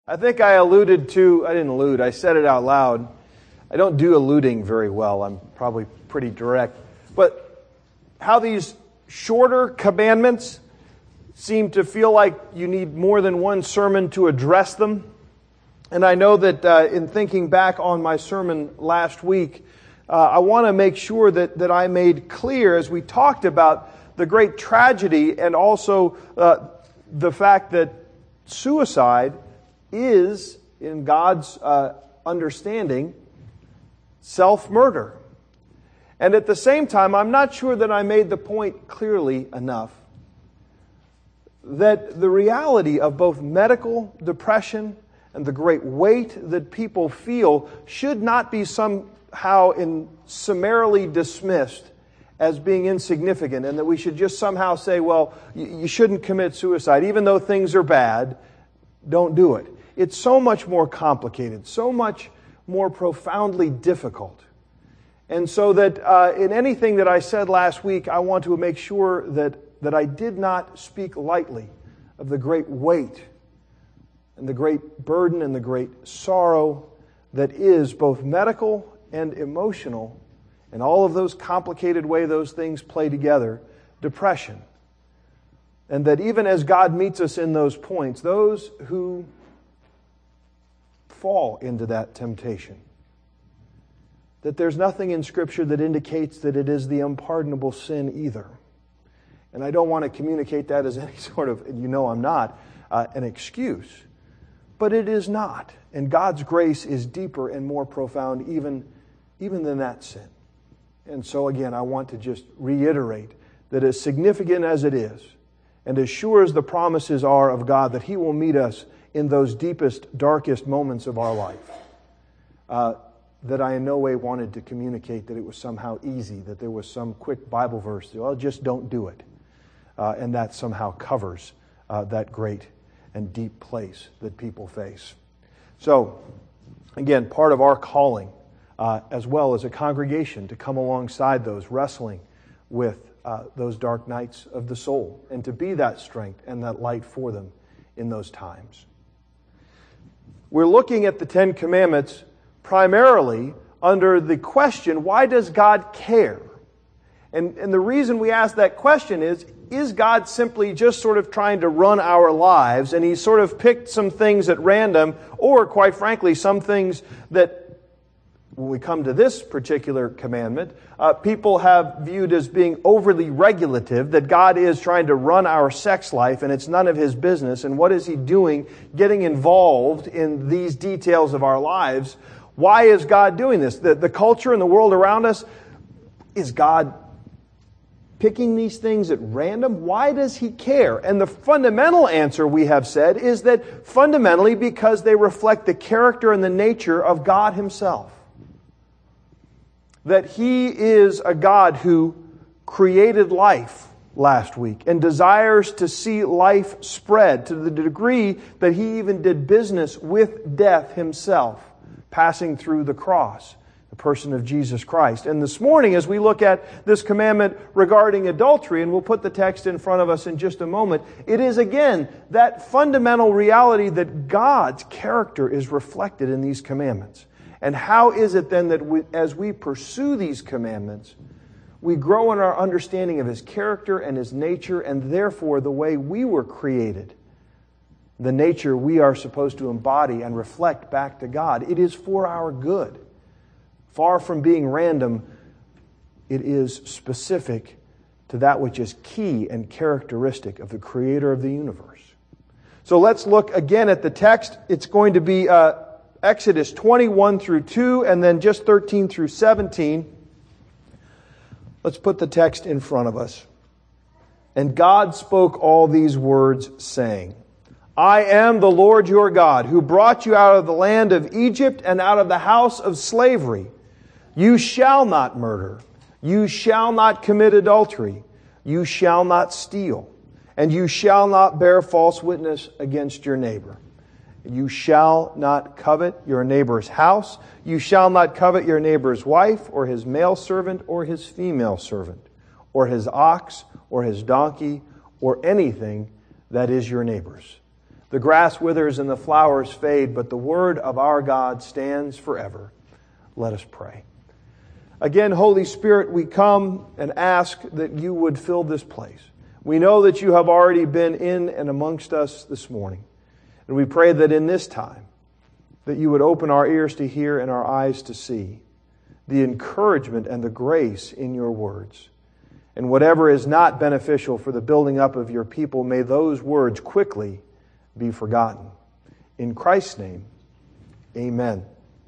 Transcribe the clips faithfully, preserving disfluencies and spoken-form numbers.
I think I alluded to, I didn't allude, I said it out loud. I don't do alluding very well. I'm probably pretty direct. But how these shorter commandments seem to feel like you need more than one sermon to address them. And I know that uh, in thinking back on my sermon last week, uh, I want to make sure that, that I made clear as we talked about the great tragedy and also uh, the fact that suicide is, in God's uh, understanding, self-murder. And at the same time, I'm not sure that I made the point clearly enough that the reality of both medical depression and the great weight that people feel should not be somehow in summarily dismissed as being insignificant, and that we should just somehow say, well, you shouldn't commit suicide. Even though things are bad, don't do it. It's so much more complicated, so much more profoundly difficult. And so that uh, in anything that I said last week, I want to make sure that, that I did not speak lightly of the great weight and the great burden and the great sorrow that is both medical and emotional, and all of those complicated way those things play together, depression. And that even as God meets us in those points, those who fall into that temptation, that there's nothing in Scripture that indicates that it is the unpardonable sin either. And I don't want to communicate that as any sort of, you know I'm not, uh, an excuse. But it is not. And God's grace is deeper and more profound even, even than that sin. And so again, I want to just reiterate that as significant as it is, and as sure as the promises are of God that He will meet us in those deepest, darkest moments of our life, uh, that I in no way wanted to communicate that it was somehow easy, that there was some quick Bible verse, well, just don't do it. Uh, and that somehow covers uh, that great and deep place that people face. So, again, part of our calling, uh, as well as a congregation, to come alongside those wrestling with uh, those dark nights of the soul, and to be that strength and that light for them in those times. We're looking at the Ten Commandments primarily under the question, why does God care? And, and the reason we ask that question is, is God simply just sort of trying to run our lives, and He's sort of picked some things at random, or quite frankly, some things that, when we come to this particular commandment, uh, people have viewed as being overly regulative, that God is trying to run our sex life and it's none of His business. And what is He doing getting involved in these details of our lives? Why is God doing this? The, the culture and the world around us, is God picking these things at random? Why does He care? And the fundamental answer, we have said, is that fundamentally because they reflect the character and the nature of God Himself. That He is a God who created life last week and desires to see life spread to the degree that He even did business with death Himself, passing through the cross, the person of Jesus Christ. And this morning, as we look at this commandment regarding adultery, and we'll put the text in front of us in just a moment, it is again that fundamental reality that God's character is reflected in these commandments. And how is it then that we, as we pursue these commandments, we grow in our understanding of His character and His nature, and therefore the way we were created, the nature we are supposed to embody and reflect back to God. It is for our good. Far from being random, it is specific to that which is key and characteristic of the Creator of the universe. So let's look again at the text. It's going to be uh, Exodus twenty-one through two, and then just thirteen through seventeen. Let's put the text in front of us. And God spoke all these words, saying, I am the Lord your God, who brought you out of the land of Egypt and out of the house of slavery. You shall not murder. You shall not commit adultery. You shall not steal. And you shall not bear false witness against your neighbor. You shall not covet your neighbor's house. You shall not covet your neighbor's wife, or his male servant, or his female servant, or his ox, or his donkey, or anything that is your neighbor's. The grass withers and the flowers fade, but the word of our God stands forever. Let us pray. Again, Holy Spirit, we come and ask that you would fill this place. We know that you have already been in and amongst us this morning. And we pray that in this time, that you would open our ears to hear and our eyes to see the encouragement and the grace in your words. And whatever is not beneficial for the building up of your people, may those words quickly be forgotten. In Christ's name, amen.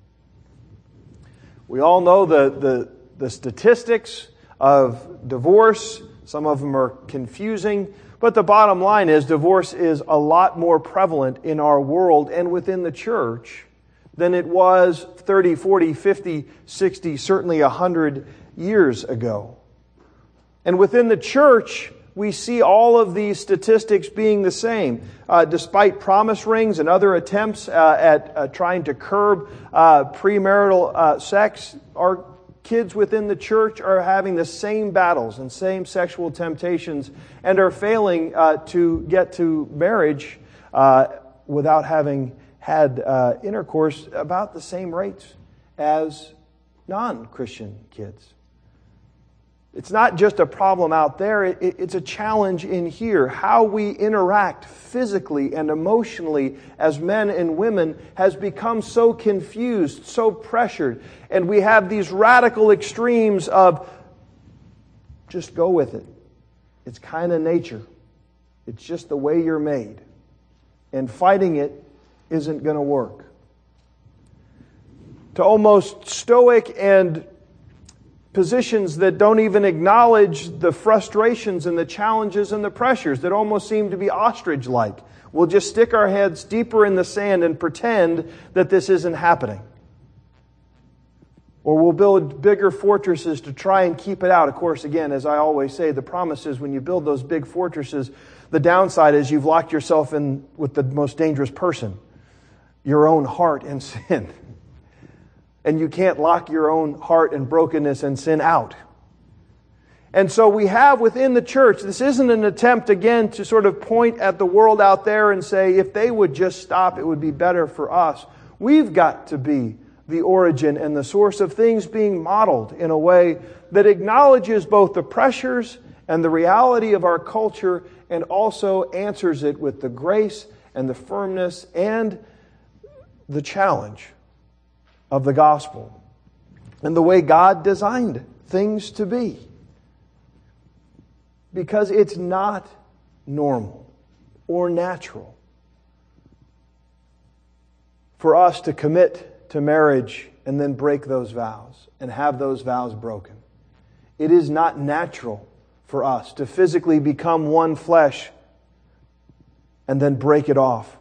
We all know the, the, the statistics of divorce. Some of them are confusing. But the bottom line is divorce is a lot more prevalent in our world and within the church than it was thirty, forty, fifty, sixty, certainly one hundred years ago. And within the church, we see all of these statistics being the same. Uh, despite promise rings and other attempts uh, at uh, trying to curb uh, premarital uh, sex, our kids within the church are having the same battles and same sexual temptations and are failing uh, to get to marriage uh, without having had uh, intercourse about the same rates as non-Christian kids. It's not just a problem out there, it, it's a challenge in here. How we interact physically and emotionally as men and women has become so confused, so pressured. And we have these radical extremes of just go with it. It's kind of nature. It's just the way you're made. And fighting it isn't going to work. To almost stoic and positions that don't even acknowledge the frustrations and the challenges and the pressures that almost seem to be ostrich-like. We'll just stick our heads deeper in the sand and pretend that this isn't happening. Or we'll build bigger fortresses to try and keep it out. Of course, again, as I always say, the promise is when you build those big fortresses, the downside is you've locked yourself in with the most dangerous person, your own heart and sin. And you can't lock your own heart and brokenness and sin out. And so we have within the church, this isn't an attempt again to sort of point at the world out there and say, if they would just stop, it would be better for us. We've got to be the origin and the source of things being modeled in a way that acknowledges both the pressures and the reality of our culture and also answers it with the grace and the firmness and the challenge of the gospel and the way God designed things to be. Because it's not normal or natural for us to commit to marriage and then break those vows and have those vows broken. It is not natural for us to physically become one flesh and then break it off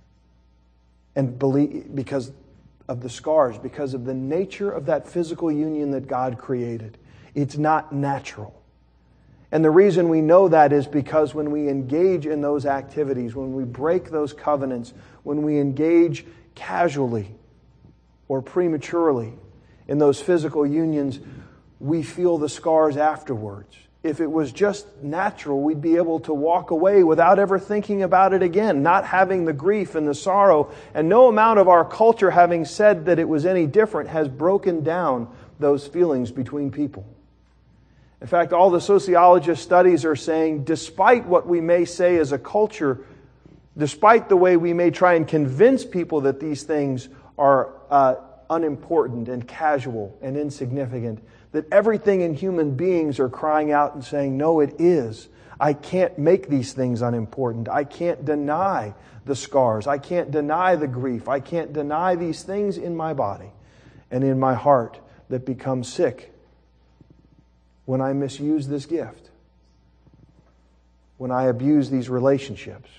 and believe because of the scars, because of the nature of that physical union that God created. It's not natural. And the reason we know that is because when we engage in those activities, when we break those covenants, when we engage casually or prematurely in those physical unions, we feel the scars afterwards. If it was just natural, we'd be able to walk away without ever thinking about it again, not having the grief and the sorrow. And no amount of our culture having said that it was any different has broken down those feelings between people. In fact, all the sociologist studies are saying, despite what we may say as a culture, despite the way we may try and convince people that these things are uh, unimportant and casual and insignificant, that everything in human beings are crying out and saying, no, it is. I can't make these things unimportant. I can't deny the scars. I can't deny the grief. I can't deny these things in my body and in my heart that become sick when I misuse this gift, when I abuse these relationships.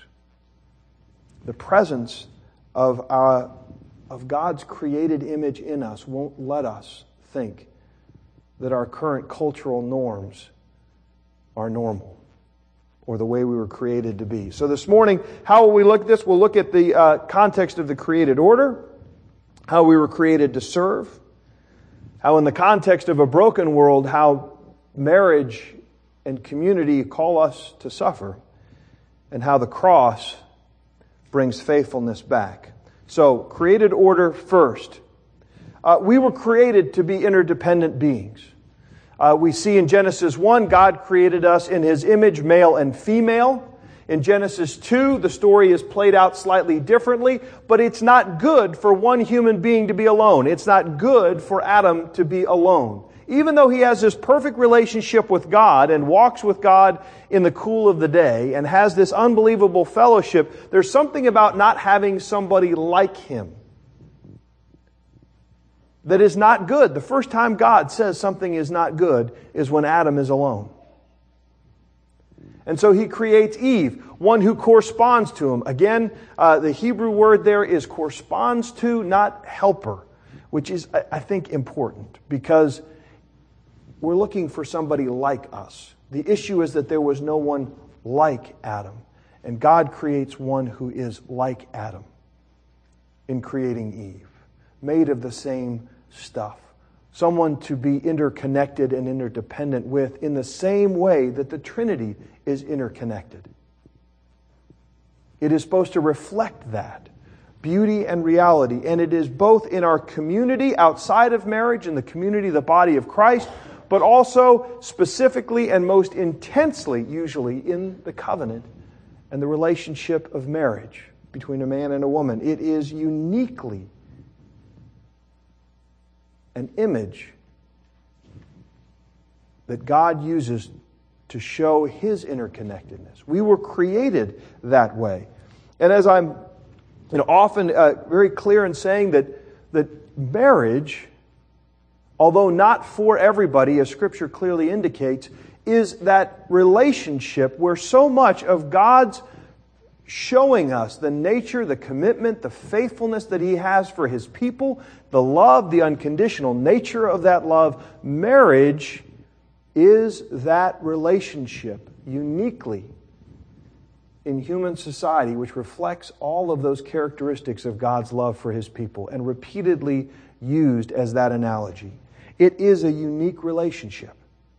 The presence of, our, of God's created image in us won't let us think that our current cultural norms are normal or the way we were created to be. So this morning, how will we look at this? We'll look at the uh, context of the created order, how we were created to serve, how in the context of a broken world, how marriage and community call us to suffer, and how the cross brings faithfulness back. So, created order first. Uh, we were created to be interdependent beings. Uh, we see in Genesis one, God created us in His image, male and female. In Genesis two, the story is played out slightly differently, but it's not good for one human being to be alone. It's not good for Adam to be alone. Even though he has this perfect relationship with God and walks with God in the cool of the day and has this unbelievable fellowship, there's something about not having somebody like him that is not good. The first time God says something is not good is when Adam is alone. And so He creates Eve, one who corresponds to him. Again, uh, the Hebrew word there is corresponds to, not helper, which is, I think, important because we're looking for somebody like us. The issue is that there was no one like Adam. And God creates one who is like Adam in creating Eve, made of the same stuff. Someone to be interconnected and interdependent with in the same way that the Trinity is interconnected. It is supposed to reflect that beauty and reality. And it is both in our community outside of marriage, in the community, the body of Christ, but also specifically and most intensely, usually, in the covenant and the relationship of marriage between a man and a woman. It is uniquely an image that God uses to show His interconnectedness. We were created that way. And as I'm you know, often uh, very clear in saying that, that marriage, although not for everybody, as Scripture clearly indicates, is that relationship where so much of God's showing us the nature, the commitment, the faithfulness that He has for His people, the love, the unconditional nature of that love. Marriage is that relationship uniquely in human society which reflects all of those characteristics of God's love for His people and repeatedly used as that analogy. It is a unique relationship.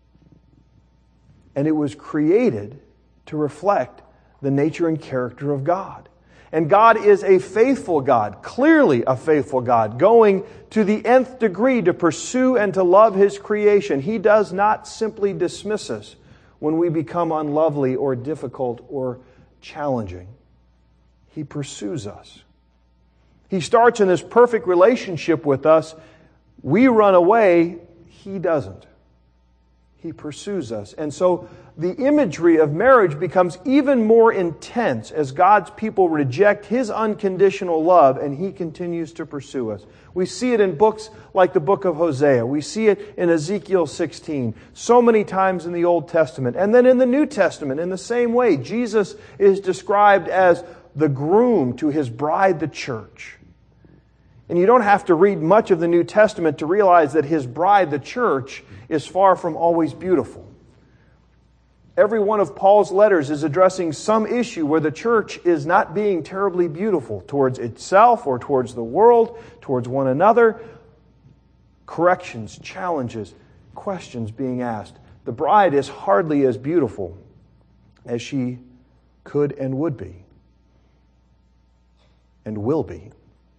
And it was created to reflect the nature and character of God. And God is a faithful God, clearly a faithful God, going to the nth degree to pursue and to love His creation. He does not simply dismiss us when we become unlovely or difficult or challenging. He pursues us. He starts in this perfect relationship with us. We run away. He doesn't. He pursues us. And so the imagery of marriage becomes even more intense as God's people reject His unconditional love and He continues to pursue us. We see it in books like the book of Hosea. We see it in Ezekiel sixteen. So many times in the Old Testament. And then in the New Testament, in the same way, Jesus is described as the groom to His bride, the church. And you don't have to read much of the New Testament to realize that His bride, the church, is far from always beautiful. Every one of Paul's letters is addressing some issue where the church is not being terribly beautiful towards itself or towards the world, towards one another. Corrections, challenges, questions being asked. The bride is hardly as beautiful as she could and would be and will be.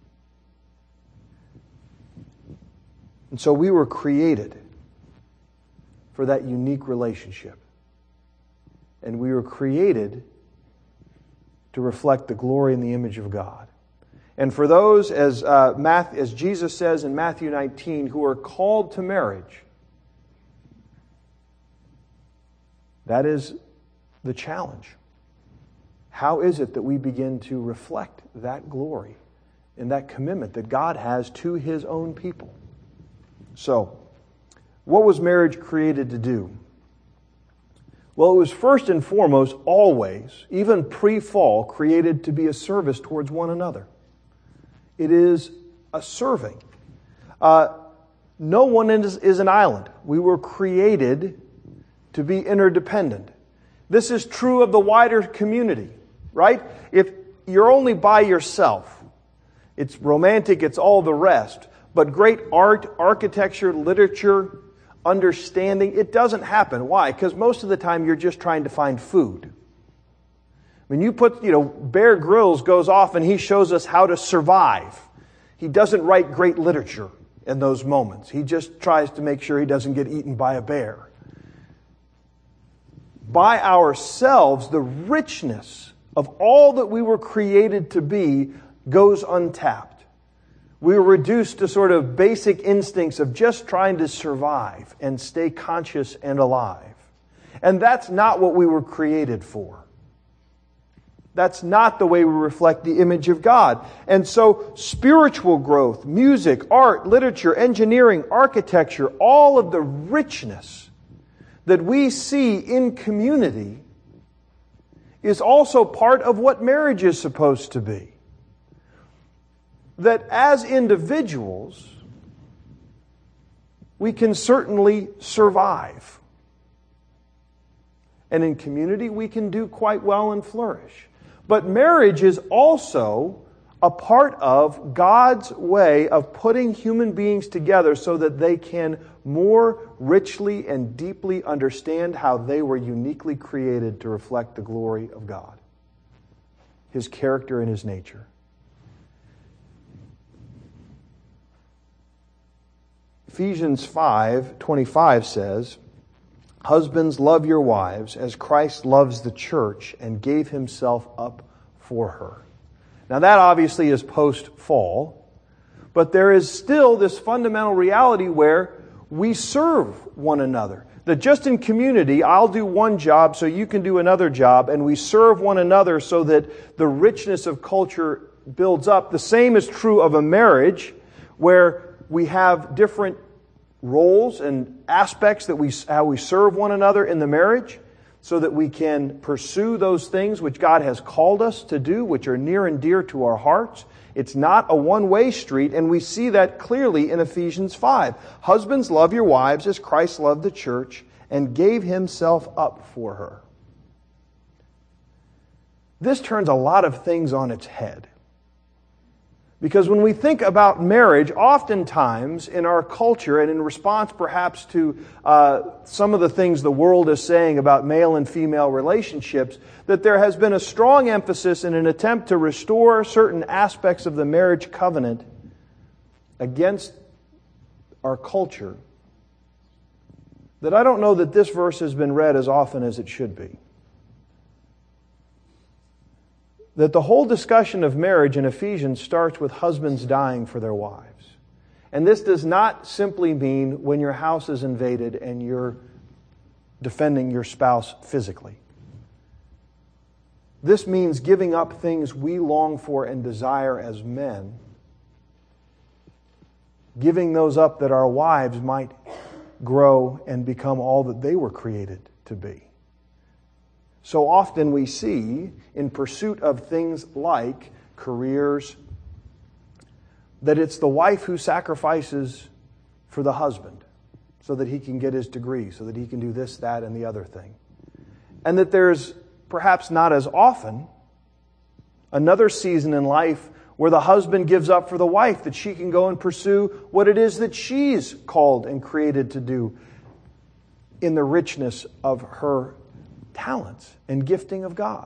And so we were created for that unique relationship. And we were created to reflect the glory and the image of God. And for those, as uh, Math, as Jesus says in Matthew nineteen, who are called to marriage, that is the challenge. How is it that we begin to reflect that glory and that commitment that God has to His own people? So, what was marriage created to do? Well, it was first and foremost, always, even pre-fall, created to be a service towards one another. It is a serving. Uh, no one is, is an island. We were created to be interdependent. This is true of the wider community, right? If you're only by yourself, it's romantic, it's all the rest. But great art, architecture, literature, understanding, it doesn't happen. Why? Because most of the time you're just trying to find food. When you put, you know, Bear Grylls goes off and he shows us how to survive. He doesn't write great literature in those moments. He just tries to make sure he doesn't get eaten by a bear. By ourselves, the richness of all that we were created to be goes untapped. We were reduced to sort of basic instincts of just trying to survive and stay conscious and alive. And that's not what we were created for. That's not the way we reflect the image of God. And so spiritual growth, music, art, literature, engineering, architecture, all of the richness that we see in community is also part of what marriage is supposed to be. That as individuals, we can certainly survive. And in community, we can do quite well and flourish. But marriage is also a part of God's way of putting human beings together so that they can more richly and deeply understand how they were uniquely created to reflect the glory of God, His character and His nature. Ephesians five twenty-five says, "Husbands, love your wives as Christ loves the church and gave Himself up for her." Now that obviously is post-fall, but there is still this fundamental reality where we serve one another. That just in community, I'll do one job so you can do another job, and we serve one another so that the richness of culture builds up. The same is true of a marriage where we have different roles and aspects that we how we serve one another in the marriage so that we can pursue those things which God has called us to do, which are near and dear to our hearts. It's not a one-way street, and we see that clearly in Ephesians five. Husbands, love your wives as Christ loved the church and gave Himself up for her. This turns a lot of things on its head. Because when we think about marriage, oftentimes in our culture, and in response perhaps to uh, some of the things the world is saying about male and female relationships, that there has been a strong emphasis in an attempt to restore certain aspects of the marriage covenant against our culture, that I don't know that this verse has been read as often as it should be. That the whole discussion of marriage in Ephesians starts with husbands dying for their wives. And this does not simply mean when your house is invaded and you're defending your spouse physically. This means giving up things we long for and desire as men, giving those up that our wives might grow and become all that they were created to be. So often we see, in pursuit of things like careers, that it's the wife who sacrifices for the husband so that he can get his degree, so that he can do this, that, and the other thing. And that there's perhaps not as often another season in life where the husband gives up for the wife, that she can go and pursue what it is that she's called and created to do in the richness of her talents and gifting of God.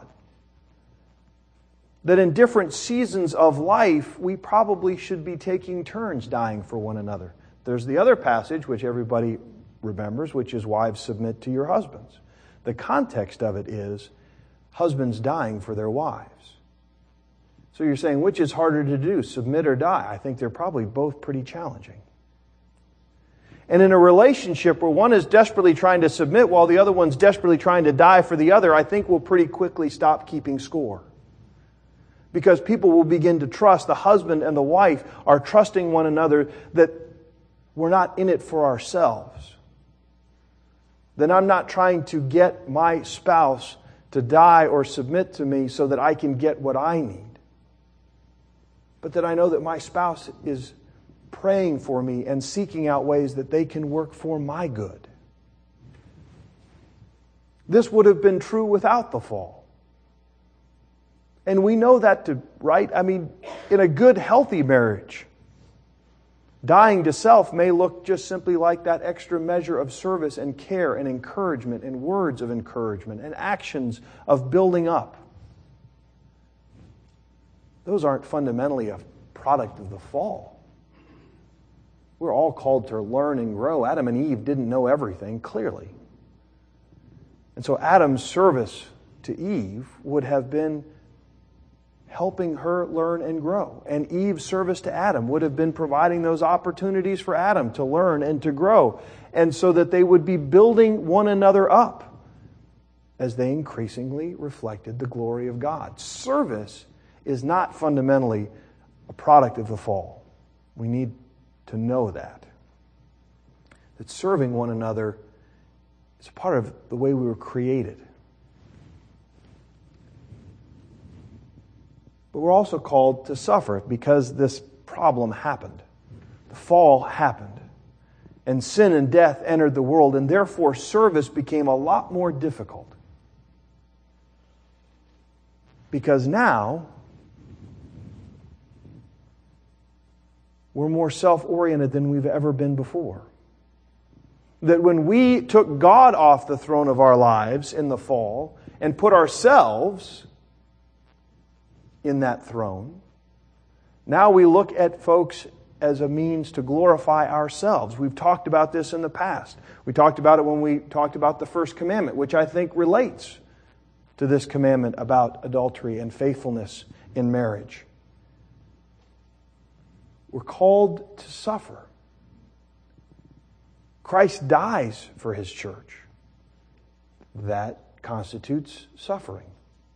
That in different seasons of life, we probably should be taking turns dying for one another. There's the other passage, which everybody remembers, which is wives submit to your husbands. The context of it is husbands dying for their wives. So you're saying, which is harder to do, submit or die? I think they're probably both pretty challenging. And in a relationship where one is desperately trying to submit while the other one's desperately trying to die for the other, I think we'll pretty quickly stop keeping score. Because people will begin to trust, the husband and the wife are trusting one another that we're not in it for ourselves. That I'm not trying to get my spouse to die or submit to me so that I can get what I need. But that I know that my spouse is praying for me and seeking out ways that they can work for my good. This would have been true without the fall. And we know that to, right? I mean, in a good, healthy marriage, dying to self may look just simply like that extra measure of service and care and encouragement and words of encouragement and actions of building up. those aren't fundamentally a product of the fall. We're all called to learn and grow. Adam and Eve didn't know everything, clearly. And so Adam's service to Eve would have been helping her learn and grow. And Eve's service to Adam would have been providing those opportunities for Adam to learn and to grow. And so that they would be building one another up as they increasingly reflected the glory of God. Service is not fundamentally a product of the fall. We need to know that. That serving one another is a part of the way we were created. But we're also called to suffer because this problem happened. The fall happened. And sin and death entered the world, and therefore service became a lot more difficult. Because now we're more self-oriented than we've ever been before. That when we took God off the throne of our lives in the fall and put ourselves in that throne, now we look at folks as a means to glorify ourselves. We've talked about this in the past. We talked about it when we talked about the first commandment, which I think relates to this commandment about adultery and faithfulness in marriage. We're called to suffer. Christ dies for His church. That constitutes suffering.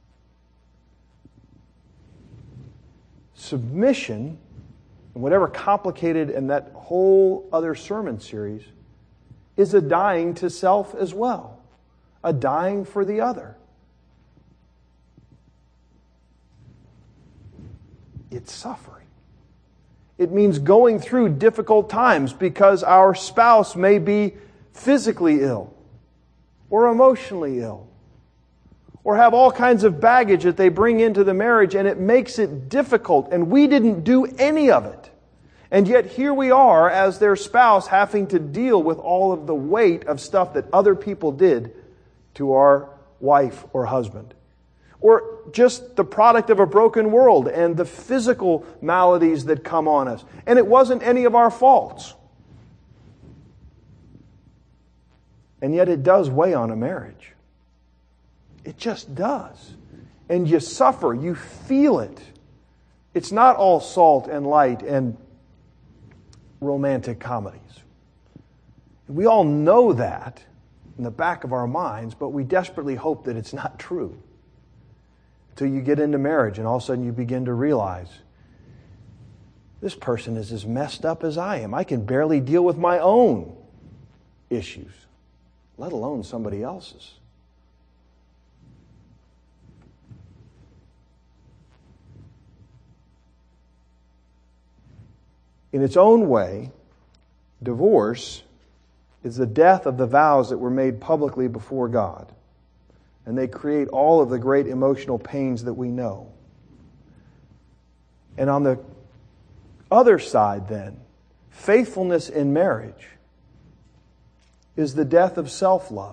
Submission, and whatever complicated in that whole other sermon series, is a dying to self as well. A dying for the other. It's suffering. It means going through difficult times because our spouse may be physically ill or emotionally ill or have all kinds of baggage that they bring into the marriage, and it makes it difficult, and we didn't do any of it. And yet here we are as their spouse having to deal with all of the weight of stuff that other people did to our wife or husband. Or just the product of a broken world and the physical maladies that come on us. And it wasn't any of our faults. And yet it does weigh on a marriage. It just does. And you suffer. You feel it. It's not all salt and light and romantic comedies. We all know that in the back of our minds, but we desperately hope that it's not true. Until you get into marriage and all of a sudden you begin to realize, this person is as messed up as I am. I can barely deal with my own issues, let alone somebody else's. In its own way, divorce is the death of the vows that were made publicly before God. And they create all of the great emotional pains that we know. And on the other side then, faithfulness in marriage is the death of self-love.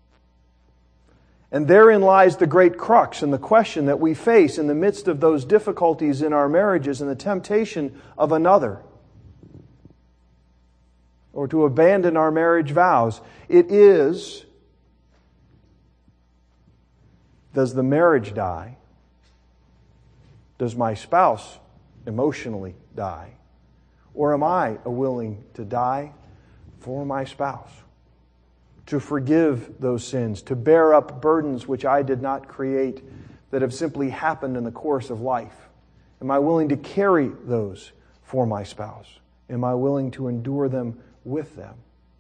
And therein lies the great crux and the question that we face in the midst of those difficulties in our marriages and the temptation of another, or to abandon our marriage vows. It is, does the marriage die? Does my spouse emotionally die? Or am I willing to die for my spouse? To forgive those sins, to bear up burdens which I did not create, that have simply happened in the course of life? Am I willing to carry those for my spouse? Am I willing to endure them with them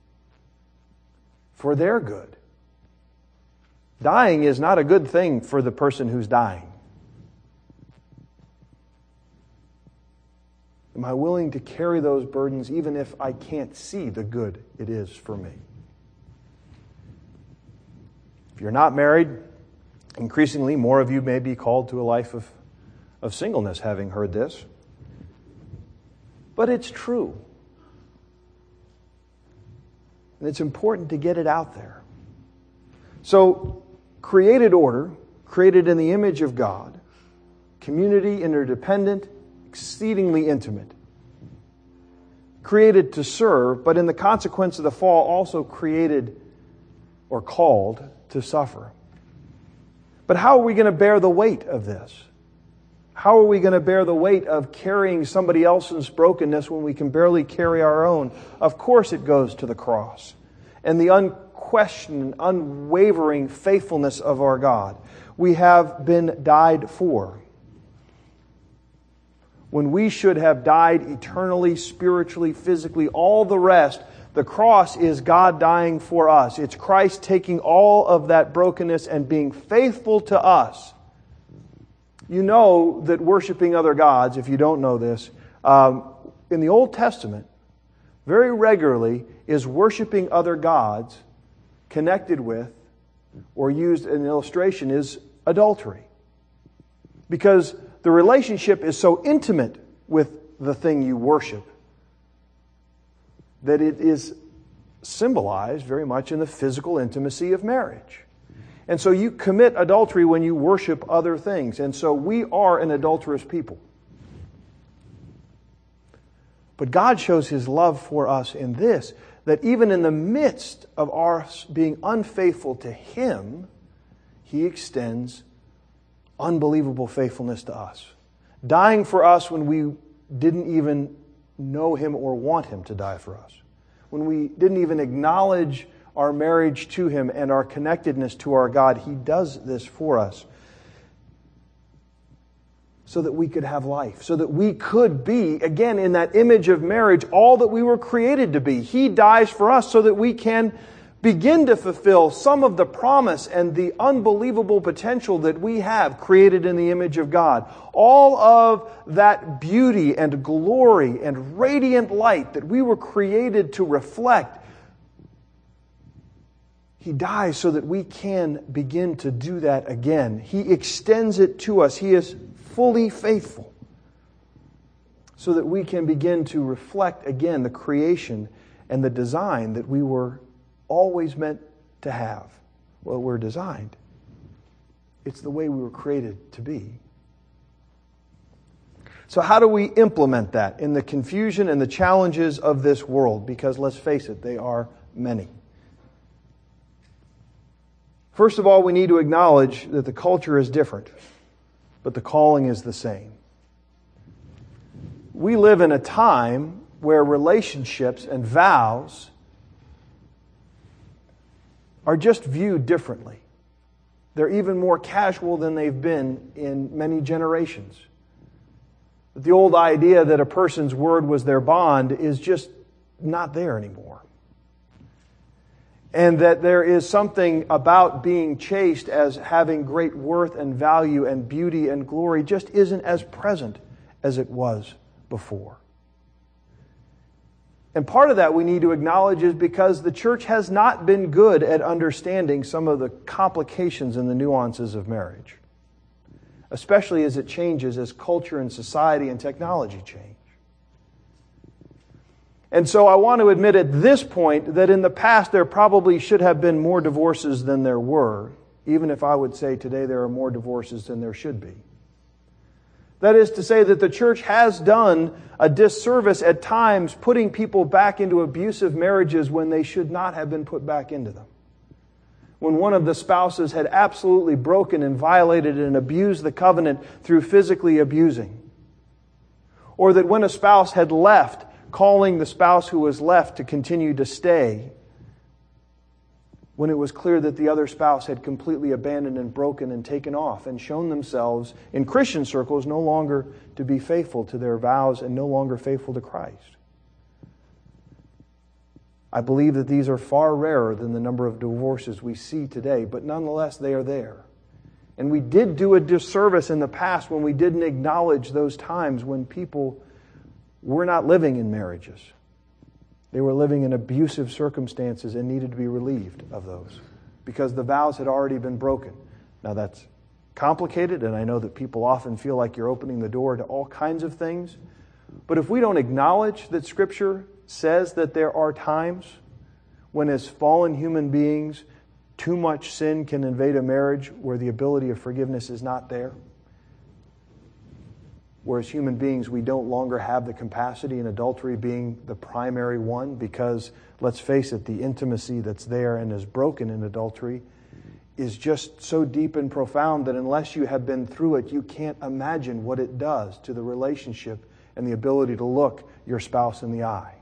for their good? Dying is not a good thing for the person who's dying. Am I willing to carry those burdens even if I can't see the good it is for me? If you're not married, increasingly more of you may be called to a life of, of singleness, having heard this. But it's true. And it's important to get it out there. So, created order, created in the image of God, community, interdependent, exceedingly intimate. Created to serve, but in the consequence of the fall, also created or called to suffer. But how are we going to bear the weight of this? How are we going to bear the weight of carrying somebody else's brokenness when we can barely carry our own? Of course it goes to the cross. And the unquestioned, unwavering faithfulness of our God. We have been died for. When we should have died eternally, spiritually, physically, all the rest, the cross is God dying for us. It's Christ taking all of that brokenness and being faithful to us. You know that worshiping other gods, if you don't know this, um, in the Old Testament, very regularly is worshiping other gods connected with or used in an illustration is adultery. Because the relationship is so intimate with the thing you worship that it is symbolized very much in the physical intimacy of marriage. And so you commit adultery when you worship other things. And so we are an adulterous people. But God shows His love for us in this, that even in the midst of our being unfaithful to Him, He extends unbelievable faithfulness to us. Dying for us when we didn't even know Him or want Him to die for us. When we didn't even acknowledge our marriage to Him and our connectedness to our God, He does this for us so that we could have life, so that we could be, again, in that image of marriage, all that we were created to be. He dies for us so that we can begin to fulfill some of the promise and the unbelievable potential that we have created in the image of God. All of that beauty and glory and radiant light that we were created to reflect. He dies so that we can begin to do that again. He extends it to us. He is fully faithful so that we can begin to reflect again the creation and the design that we were always meant to have. Well, we're designed. It's the way we were created to be. So how do we implement that in the confusion and the challenges of this world? Because let's face it, they are many. First of all, we need to acknowledge that the culture is different, but the calling is the same. We live in a time where relationships and vows are just viewed differently. They're even more casual than they've been in many generations. The old idea that a person's word was their bond is just not there anymore. And that there is something about being chaste as having great worth and value and beauty and glory just isn't as present as it was before. And part of that we need to acknowledge is because the church has not been good at understanding some of the complications and the nuances of marriage, especially as it changes as culture and society and technology change. And so I want to admit at this point that in the past there probably should have been more divorces than there were, even if I would say today there are more divorces than there should be. That is to say that the church has done a disservice at times putting people back into abusive marriages when they should not have been put back into them. When one of the spouses had absolutely broken and violated and abused the covenant through physically abusing. Or that when a spouse had left, calling the spouse who was left to continue to stay, when it was clear that the other spouse had completely abandoned and broken and taken off and shown themselves in Christian circles no longer to be faithful to their vows and no longer faithful to Christ. I believe that these are far rarer than the number of divorces we see today, but nonetheless they are there. And we did do a disservice in the past when we didn't acknowledge those times when people were not living in marriages. They were living in abusive circumstances and needed to be relieved of those because the vows had already been broken. Now that's complicated, and I know that people often feel like you're opening the door to all kinds of things. But if we don't acknowledge that Scripture says that there are times when as fallen human beings, too much sin can invade a marriage where the ability of forgiveness is not there, where as human beings we don't longer have the capacity, and adultery being the primary one, because, let's face it, the intimacy that's there and is broken in adultery is just so deep and profound that unless you have been through it, you can't imagine what it does to the relationship and the ability to look your spouse in the eye.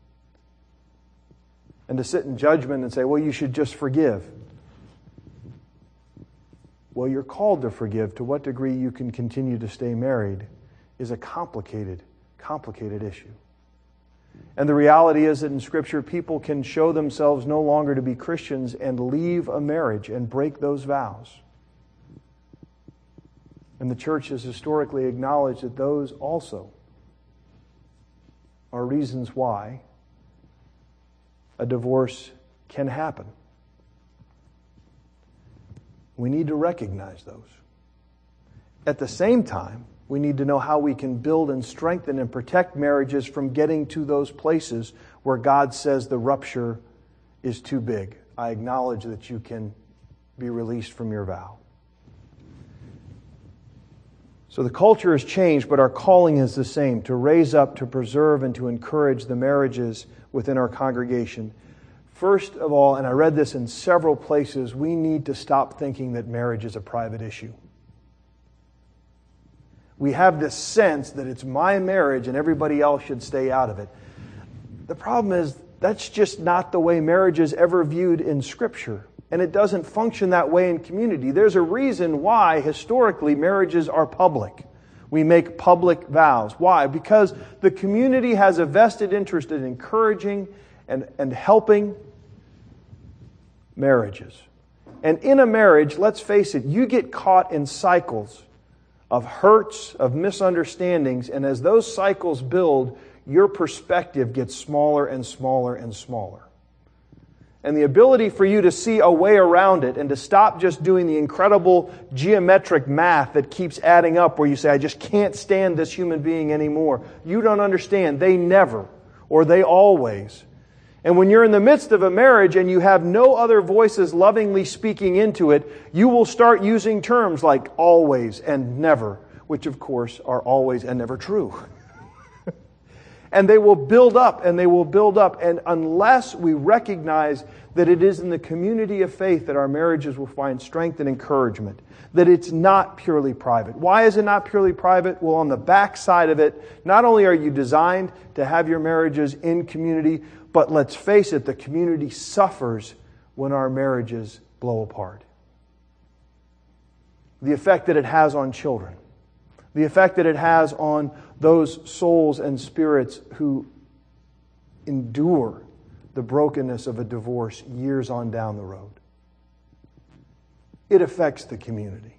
And to sit in judgment and say, well, you should just forgive. Well, you're called to forgive. To what degree you can continue to stay married is a complicated, complicated issue. And the reality is that in Scripture, people can show themselves no longer to be Christians and leave a marriage and break those vows. And the church has historically acknowledged that those also are reasons why a divorce can happen. We need to recognize those. At the same time, we need to know how we can build and strengthen and protect marriages from getting to those places where God says the rupture is too big. I acknowledge that you can be released from your vow. So the culture has changed, but our calling is the same, to raise up, to preserve, and to encourage the marriages within our congregation. First of all, and I read this in several places, we need to stop thinking that marriage is a private issue. We have this sense that it's my marriage and everybody else should stay out of it. The problem is that's just not the way marriage is ever viewed in Scripture. And it doesn't function that way in community. There's a reason why, historically, marriages are public. We make public vows. Why? Because the community has a vested interest in encouraging and, and helping marriages. And in a marriage, let's face it, you get caught in cycles of hurts, of misunderstandings, and as those cycles build, your perspective gets smaller and smaller and smaller. And the ability for you to see a way around it and to stop just doing the incredible geometric math that keeps adding up where you say, I just can't stand this human being anymore. You don't understand. They never, or they always. And when you're in the midst of a marriage and you have no other voices lovingly speaking into it, you will start using terms like always and never, which of course are always and never true. And they will build up and they will build up. And unless we recognize that it is in the community of faith that our marriages will find strength and encouragement, that it's not purely private. Why is it not purely private? Well, on the back side of it, not only are you designed to have your marriages in community, but let's face it, the community suffers when our marriages blow apart. The effect that it has on children. The effect that it has on those souls and spirits who endure the brokenness of a divorce years on down the road. It affects the community.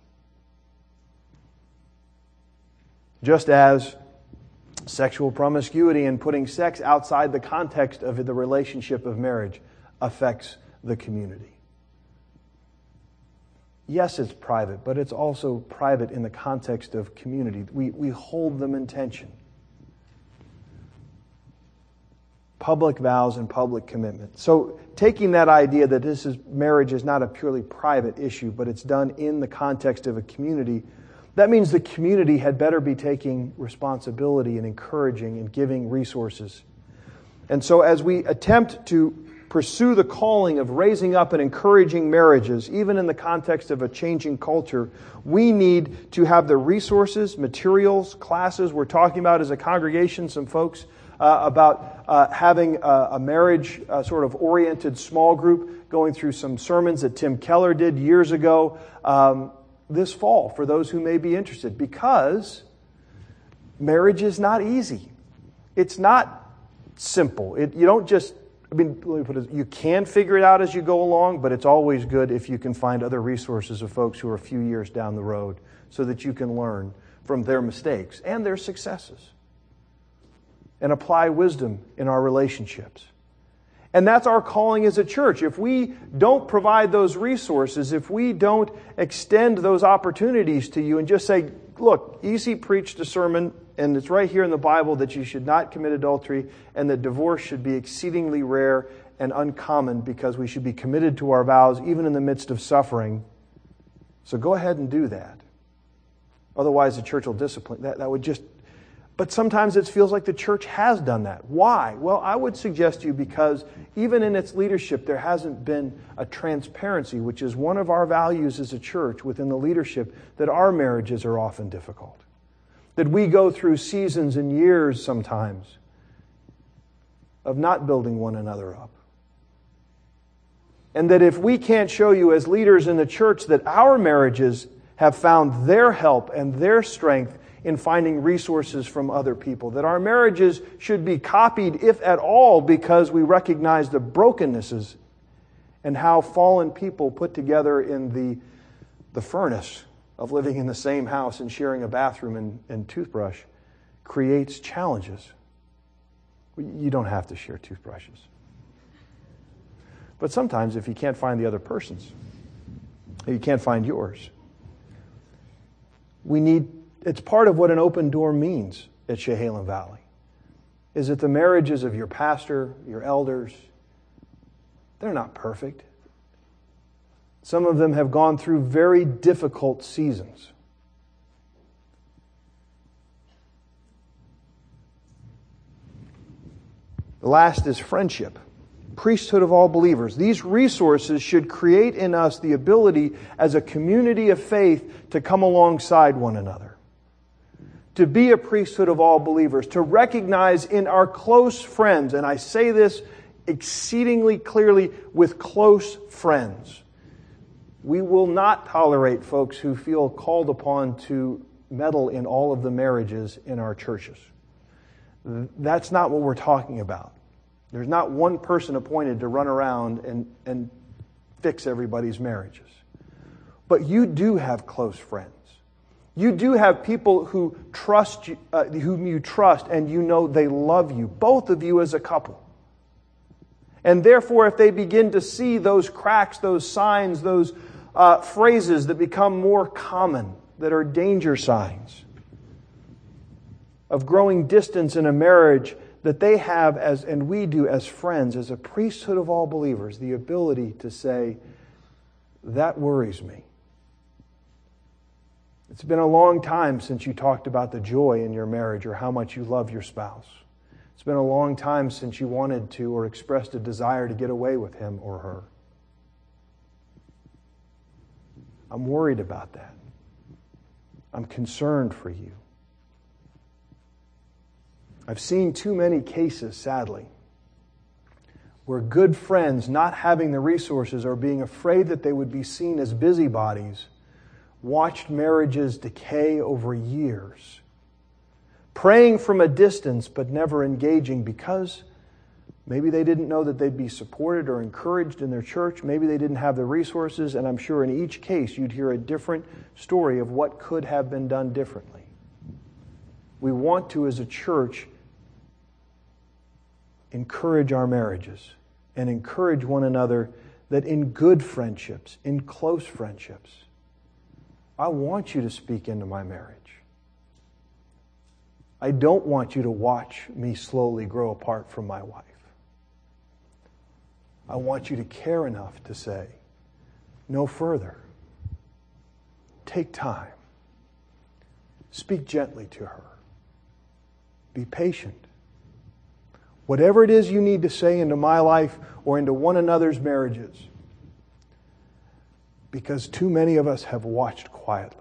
Just as sexual promiscuity and putting sex outside the context of the relationship of marriage affects the community. Yes, it's private, but it's also private in the context of community. We, we hold them in tension. Public vows and public commitment. So taking that idea that this is marriage is not a purely private issue, but it's done in the context of a community, that means the community had better be taking responsibility and encouraging and giving resources. And so as we attempt to pursue the calling of raising up and encouraging marriages, even in the context of a changing culture, we need to have the resources, materials, classes. We're talking about as a congregation, some folks, uh, about uh, having a, a marriage uh, sort of oriented small group, going through some sermons that Tim Keller did years ago um, this fall for those who may be interested, because marriage is not easy. It's not simple. It, you don't just I mean, let me put it, you can figure it out as you go along, but it's always good if you can find other resources of folks who are a few years down the road so that you can learn from their mistakes and their successes and apply wisdom in our relationships. And that's our calling as a church. If we don't provide those resources, if we don't extend those opportunities to you and just say, look, E C preached a sermon, and it's right here in the Bible that you should not commit adultery and that divorce should be exceedingly rare and uncommon because we should be committed to our vows even in the midst of suffering. So go ahead and do that. Otherwise, the church will discipline. That, that would just... But sometimes it feels like the church has done that. Why? Well, I would suggest to you because even in its leadership, there hasn't been a transparency, which is one of our values as a church within the leadership, that our marriages are often difficult. That we go through seasons and years sometimes of not building one another up. And that if we can't show you as leaders in the church that our marriages have found their help and their strength in finding resources from other people, that our marriages should be copied, if at all, because we recognize the brokennesses and how fallen people put together in the, the furnace of living in the same house and sharing a bathroom and, and toothbrush creates challenges. You don't have to share toothbrushes. But sometimes if you can't find the other person's, you can't find yours, we need, it's part of what an open door means at Chehalem Valley, is that the marriages of your pastor, your elders, they're not perfect. Some of them have gone through very difficult seasons. The last is friendship. Priesthood of all believers. These resources should create in us the ability as a community of faith to come alongside one another. To be a priesthood of all believers. To recognize in our close friends, and I say this exceedingly clearly with close friends, we will not tolerate folks who feel called upon to meddle in all of the marriages in our churches. That's not what we're talking about. There's not one person appointed to run around and, and fix everybody's marriages. But you do have close friends. You do have people who trust you, uh, whom you trust, and you know they love you, both of you as a couple. And therefore, if they begin to see those cracks, those signs, those uh, phrases that become more common, that are danger signs of growing distance in a marriage, that they have, as and we do as friends, as a priesthood of all believers, the ability to say, that worries me. It's been a long time since you talked about the joy in your marriage or how much you love your spouse. It's been a long time since you wanted to or expressed a desire to get away with him or her. I'm worried about that. I'm concerned for you. I've seen too many cases, sadly, where good friends, not having the resources or being afraid that they would be seen as busybodies, watched marriages decay over years, praying from a distance but never engaging because maybe they didn't know that they'd be supported or encouraged in their church. Maybe they didn't have the resources, and I'm sure in each case you'd hear a different story of what could have been done differently. We want to, as a church, encourage our marriages and encourage one another that in good friendships, in close friendships, I want you to speak into my marriage. I don't want you to watch me slowly grow apart from my wife. I want you to care enough to say, no further. Take time. Speak gently to her. Be patient. Whatever it is you need to say into my life or into one another's marriages, because too many of us have watched quietly.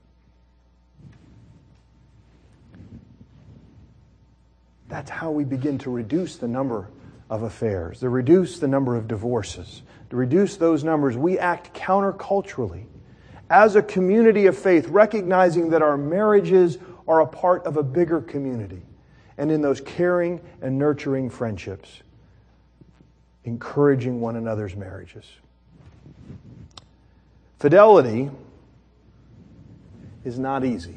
That's how we begin to reduce the number of affairs, to reduce the number of divorces, to reduce those numbers. We act counterculturally as a community of faith, recognizing that our marriages are a part of a bigger community. And in those caring and nurturing friendships, encouraging one another's marriages. Fidelity is not easy.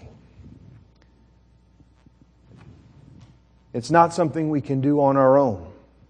It's not something we can do on our own.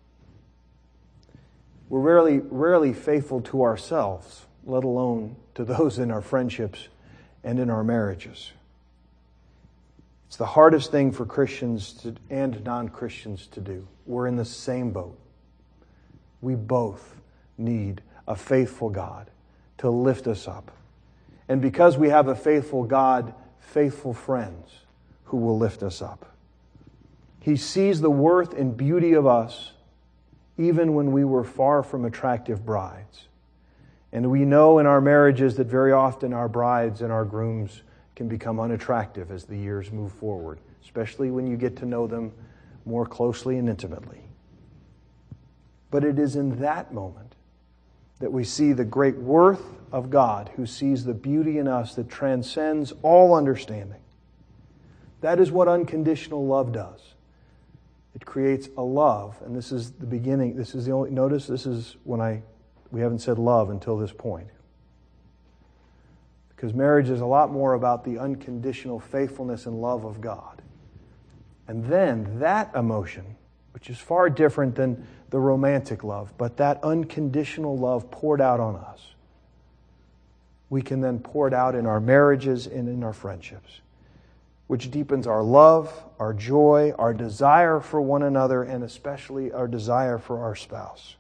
We're rarely, rarely faithful to ourselves, let alone to those in our friendships and in our marriages. It's the hardest thing for Christians to, and non-Christians to do. We're in the same boat. We both need a faithful God to lift us up. And because we have a faithful God faithful friends who will lift us up. He sees the worth and beauty of us even when we were far from attractive brides. And we know in our marriages that very often our brides and our grooms can become unattractive as the years move forward, especially when you get to know them more closely and intimately. But it is in that moment that we see the great worth of God, who sees the beauty in us that transcends all understanding. That is what unconditional love does. It creates a love, and this is the beginning. This is the only, notice this is when I, we haven't said love until this point. Because marriage is a lot more about the unconditional faithfulness and love of God. And then that emotion, which is far different than the romantic love, but that unconditional love poured out on us, we can then pour it out in our marriages and in our friendships, which deepens our love, our joy, our desire for one another, and especially our desire for our spouse,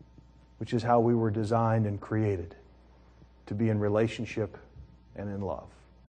which is how we were designed and created, to be in relationship and in love.